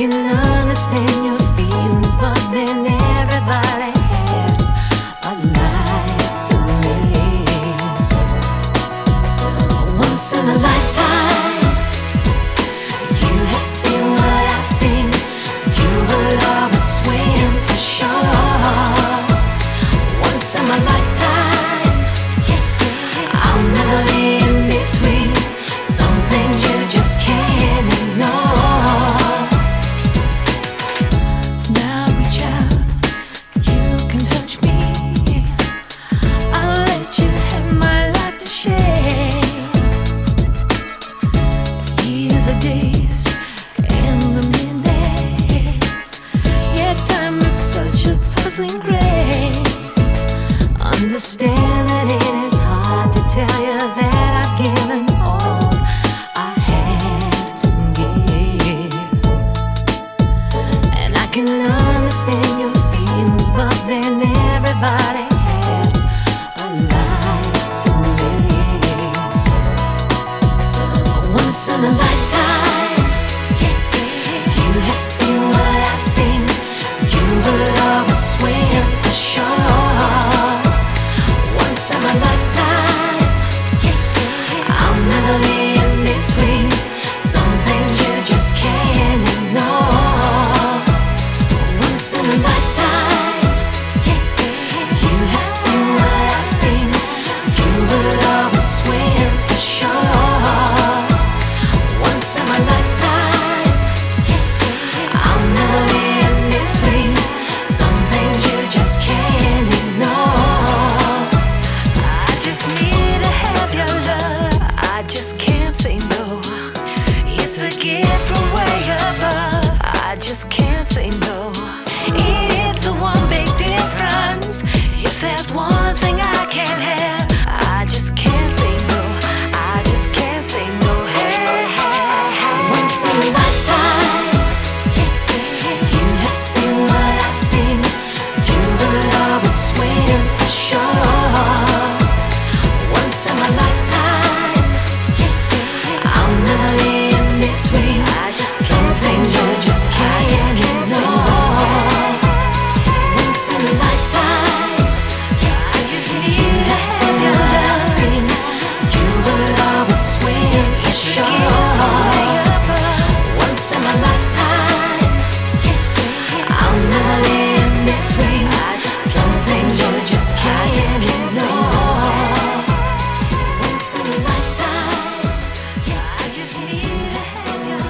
can understand your feelings, but then everybody has a life to live. Once in a lifetime, you have seen what I've seen. You will always swim for sure. Once in my lifetime, I'll never be in between. Some things you just can't ignore. Now reach out, you can touch me. I'll let you have my life to share. Years of days and the minutes, yeah, time is such a puzzling grace. Understand that it is hard to tell you that I've given all I have to give. And I can understand your feelings, but then everybody has a life to live. Once in a lifetime, you have seen what I've seen. You will always swim for sure. Once in my lifetime, I'll never be in between. Some things you just can't ignore. Once in a lifetime, you have seen what I've seen. You will always swim for sure. Once in my lifetime, I'll never be in between. Some things you just can't ignore. I just need to have your love. I just can't say no. It's a gift from way above. I just can't say no. It's the one big difference. If there's one thing I can't have, I just can't say no. I just can't say no. Hey, hey, hey. Once in a lifetime, you have seen what I've seen. You will always swim for sure. Once in my lifetime, I'll never be in between. I just can't say no. You just can't ignore. Once in a lifetime, I just need you have seen what I've seen. You will always swim for sure. Once in my lifetime, I'll never be in between. Some things you just can't ignore. Once in a lifetime, I just need you to see.